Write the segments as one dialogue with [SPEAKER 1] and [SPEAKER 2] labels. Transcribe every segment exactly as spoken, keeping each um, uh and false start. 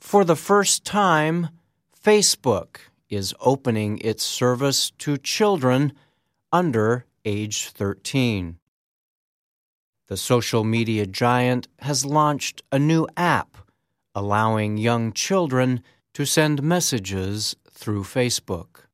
[SPEAKER 1] For the first time, Facebook is opening its service to children under age thirteen. The social media giant has launched a new app allowing young children to send messages through Facebook.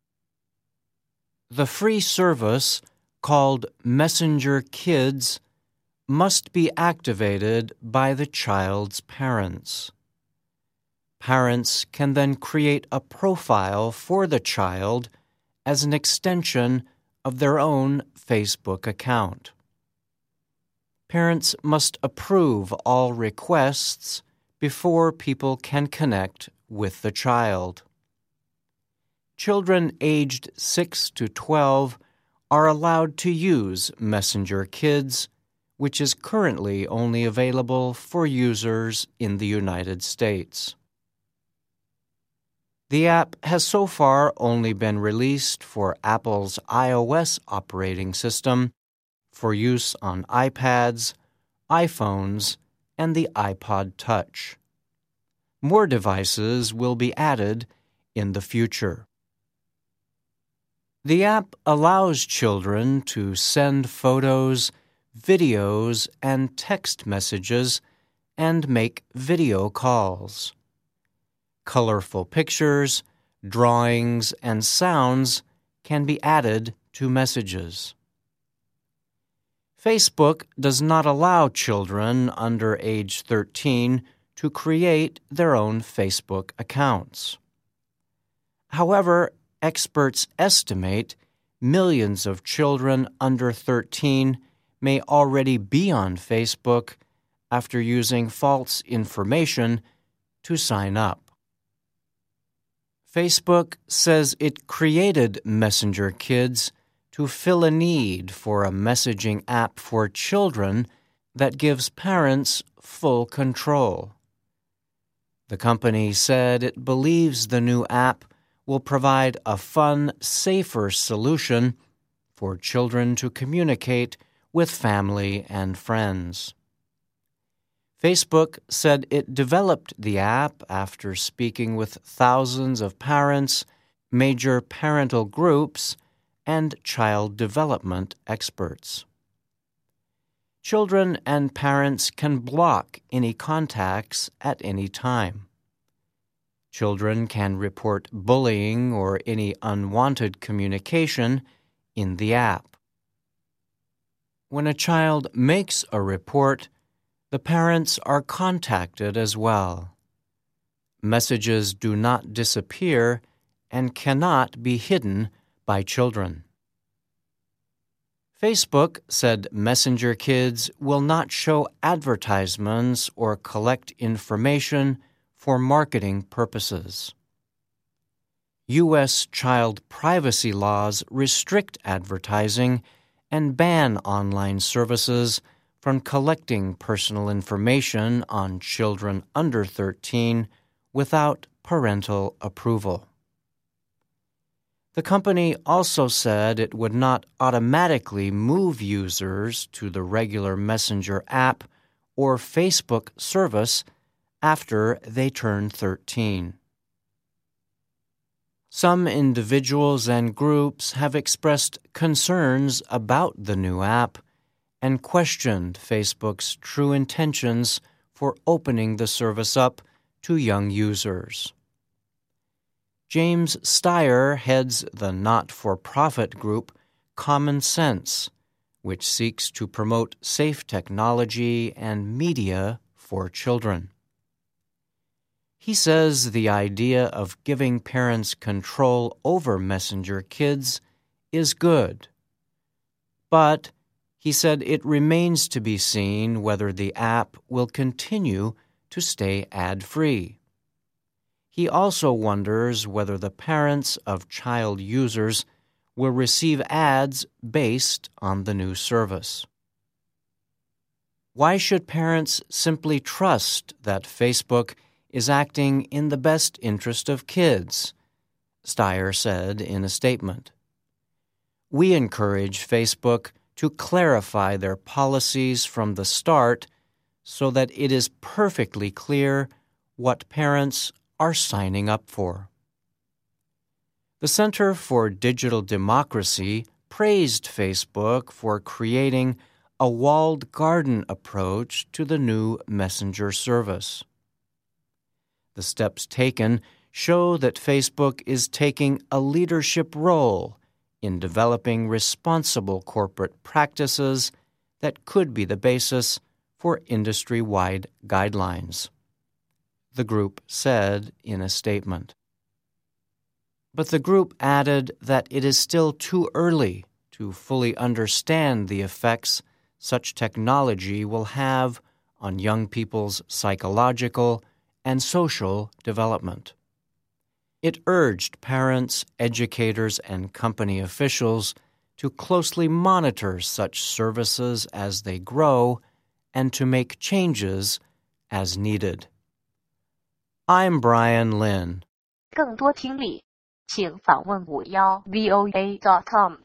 [SPEAKER 1] The free service, called Messenger Kids, must be activated by the child's parents. Parents can then create a profile for the child as an extension of their own Facebook account. Parents must approve all requests before people can connect with the child. Children aged six to twelve are allowed to use Messenger Kids, which is currently only available for users in the United States. The app has so far only been released for Apple's iOS operating system for use on iPads, iPhones, and the iPod Touch. More devices will be added in the future. The app allows children to send photos, videos, and text messages and make video calls. Colorful pictures, drawings, and sounds can be added to messages. Facebook does not allow children under age thirteen to create their own Facebook accounts. However, experts estimate millions of children under thirteen may already be on Facebook after using false information to sign up. Facebook says it created Messenger Kids to fill a need for a messaging app for children that gives parents full control. The company said it believes the new app will provide a fun, safer solution for children to communicate with family and friends. Facebook said it developed the app after speaking with thousands of parents, major parental groups, and child development experts. Children and parents can block any contacts at any time. Children can report bullying or any unwanted communication in the app. When a child makes a report, the parents are contacted as well. Messages do not disappear and cannot be hidden by children. Facebook said Messenger Kids will not show advertisements or collect information for marketing purposes. U S child privacy laws restrict advertising and ban online services from collecting personal information on children under thirteen without parental approval. The company also said it would not automatically move users to the regular Messenger app or Facebook service after they turn thirteen. Some individuals and groups have expressed concerns about the new app and questioned Facebook's true intentions for opening the service up to young users. James Steyer heads the not-for-profit group Common Sense, which seeks to promote safe technology and media for children. He says the idea of giving parents control over Messenger Kids is good, but he said it remains to be seen whether the app will continue to stay ad-free. He also wonders whether the parents of child users will receive ads based on the new service. Why should parents simply trust that Facebook is acting in the best interest of kids? Steyer said in a statement. We encourage Facebook to clarify their policies from the start so that it is perfectly clear what parents are signing up for. The Center for Digital Democracy praised Facebook for creating a walled garden approach to the new messenger service. The steps taken show that Facebook is taking a leadership role in developing responsible corporate practices that could be the basis for industry-wide guidelines, the group said in a statement. But the group added that it is still too early to fully understand the effects such technology will have on young people's psychological and social development. It urged parents, educators, and company officials to closely monitor such services as they grow and to make changes as needed. I'm Brian Lynn.
[SPEAKER 2] 更多听力，请访问五幺 V O A dot com。